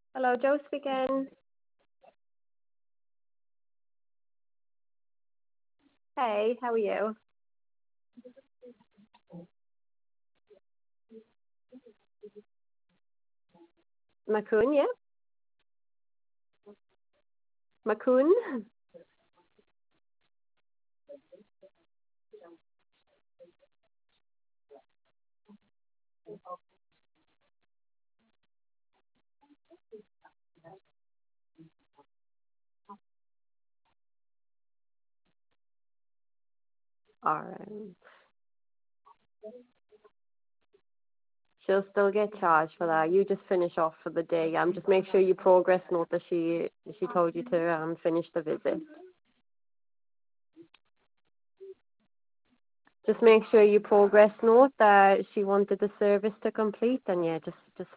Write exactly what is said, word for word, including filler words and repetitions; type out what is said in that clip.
Hello, Joe speaking. Hey, how are you? Macoon, yeah? Macoon? Alright. She'll still get charged for that. You just finish off for the day. Um, just make sure you progress note that she she told you to um finish the visit. Just make sure you progress note that she wanted the service to complete, and yeah, just just